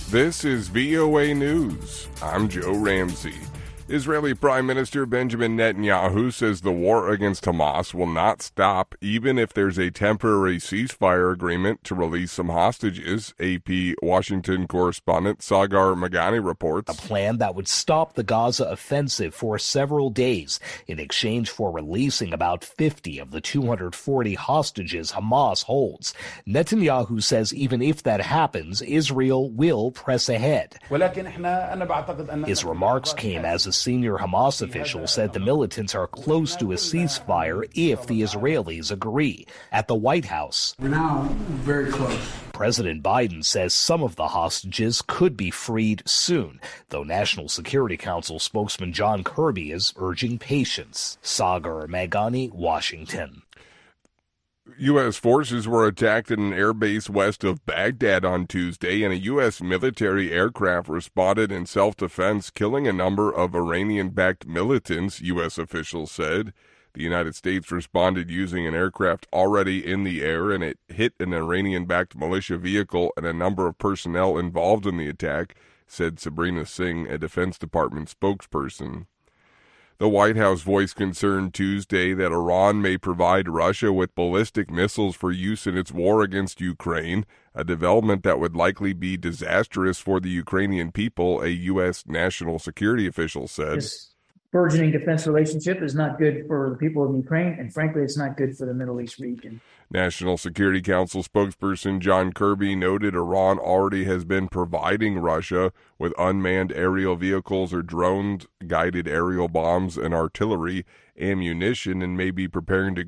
This is VOA News. I'm Joe Ramsey. Israeli Prime Minister Benjamin Netanyahu says the war against Hamas will not stop even if there's a temporary ceasefire agreement to release some hostages. AP Washington correspondent Sagar Magani reports. A plan that would stop the Gaza offensive for several days in exchange for releasing about 50 of the 240 hostages Hamas holds. Netanyahu says even if that happens, Israel will press ahead. His remarks came as a senior Hamas official said the militants are close to a ceasefire if the Israelis agree. At the White House, we're now very close. President Biden says some of the hostages could be freed soon, though National Security Council spokesman John Kirby is urging patience. Sagar Magani, Washington. U.S. forces were attacked at an airbase west of Baghdad on Tuesday, and a U.S. military aircraft responded in self-defense, killing a number of Iranian-backed militants, U.S. officials said. The United States responded using an aircraft already in the air, and it hit an Iranian-backed militia vehicle and a number of personnel involved in the attack, said Sabrina Singh, a Defense Department spokesperson. The White House voiced concern Tuesday that Iran may provide Russia with ballistic missiles for use in its war against Ukraine, a development that would likely be disastrous for the Ukrainian people, a U.S. national security official said. This burgeoning defense relationship is not good for the people of Ukraine, and frankly, it's not good for the Middle East region. National Security Council spokesperson John Kirby noted Iran already has been providing Russia with unmanned aerial vehicles or drone-guided aerial bombs and artillery ammunition and may be preparing to